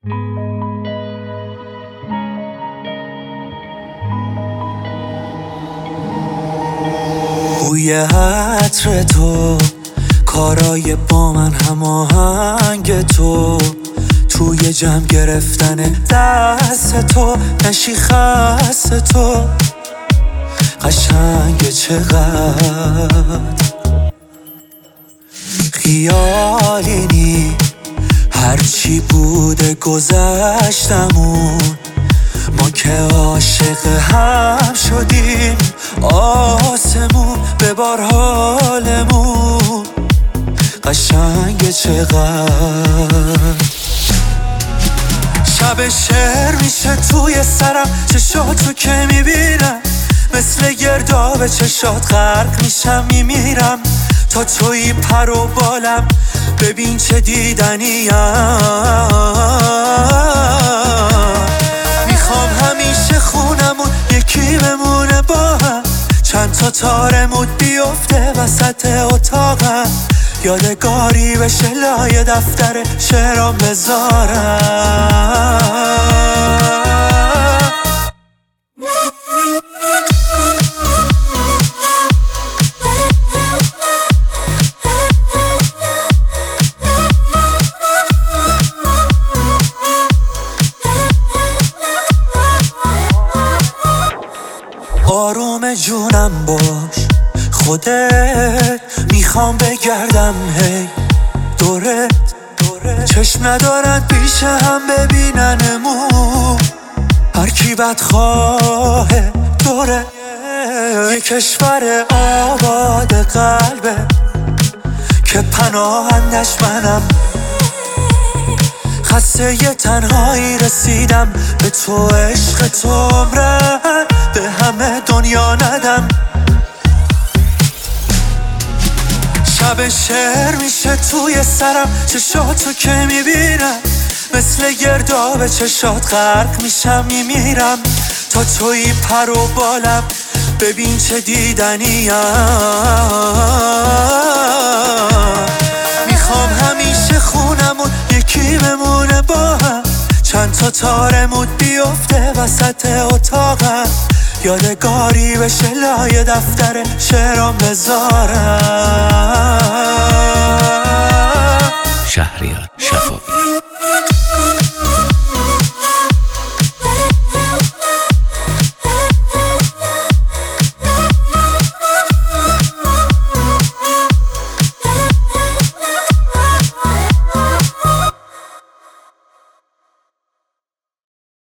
بوی عطر تو، کارای با من هماهنگ تو، توی جمع گرفتن دست تو، نشی خست تو قشنگ چقدر خیالی نی هرچی بوده گذشتمون، ما که عاشق هم شدیم آسمون ببار حالمون قشنگ چقدر. شب شعر میشه توی سرم، چشاتو که میبینم مثل گرداب چشات غرق میشم میمیرم، تا توی پر و بالم ببین چه دیدنیم. میخوام همیشه خونمون یکی بمونه با هم، چند تا تارمون بیفته وسط اتاقم، یادگاری بشه لای دفتر شعرام بذارم. آروم جونم باش خودت، میخوام بگردم هی دورت، چشم ندارن پیش هم ببیننمون، هر کی بدخواه دوره. یه کشور آباد قلبه که پناهندش منم، خسته یه تنهایی رسیدم به تو، عشق تو عمرم به همه دنیا ندم. شب شعر میشه توی سرم، چشاتو که میبینم مثل گرداب چشات غرق میشم میمیرم، تا توی پر و بالم ببین چه دیدنیم. میخوام همیشه خونمون یکی بمونه با هم، چند تا تارمون بیفته وسط اتاقم، یادگاری بشه لای دفتر شعرام بذارم. شهریار شفاقی.